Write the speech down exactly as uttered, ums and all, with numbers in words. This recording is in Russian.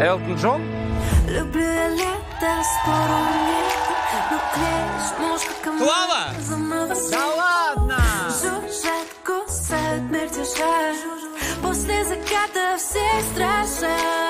Элтон Джон? Люблю я лето, спору нет. Ну, клеишь мушку ко мне. Клава! Да ладно! Жужжат, кусают, мир держат. После заката всех страшат.